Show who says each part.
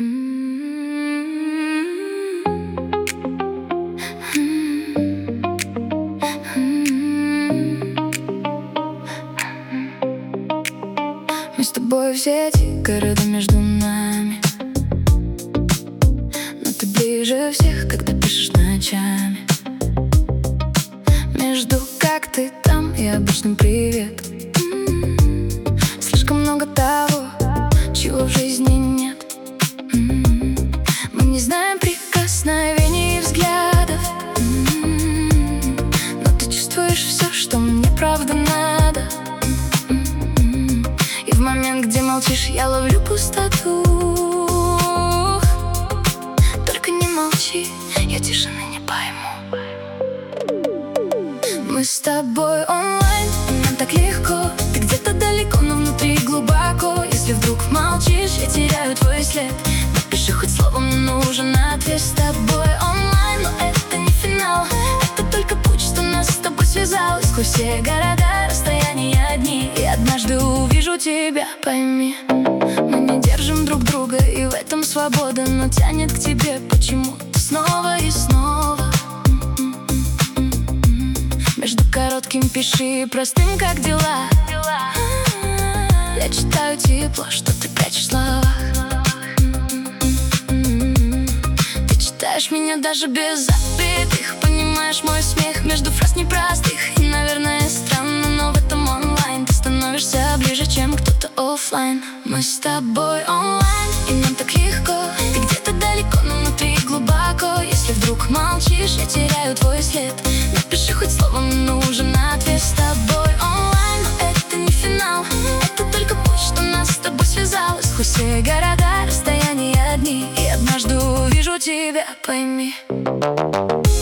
Speaker 1: Мы с тобой в сети, города между нами, но ты ближе всех, когда пишешь ночами. Между «как ты там» и обычным «привет» слишком много того, чего в жизни нет. Мы не знаем прикосновений и взглядов, но ты чувствуешь все, что мне правда надо. И в момент, где молчишь, я ловлю пустоту. Только не молчи, я тишины не пойму. Мы с тобой онлайн, и нам так легко. Ты где-то далеко, но внутри глубоко. Если вдруг молчишь, я теряю твой след. Напиши хоть словом, мне нужен ответ. С тобой онлайн, но это не финал. Это только путь, что нас с тобой связал. Сквозь все города, расстояния одни. И однажды увижу тебя, пойми. Мы не держим друг друга, и в этом свобода. Но тянет к тебе почему-то снова и снова. Между коротким пиши и простым, как дела. Я читаю тепло, что ты прячешь в словах. Ты читаешь меня даже без запятых. Понимаешь мой смех между фраз непростых. И, наверное, странно, но в этом онлайн ты становишься ближе, чем кто-то оффлайн. Мы с тобой онлайн, и нам так легко. Ты где-то далеко, но внутри глубоко. Если вдруг молчишь, я теряю твой след. Напиши хоть словом, мне нужен ответ. С тобой онлайн, но это не финал. Это только путь, что нас с тобой связал. Сквозь все города, расстояния одни. И однажды увижу тебя, пойми.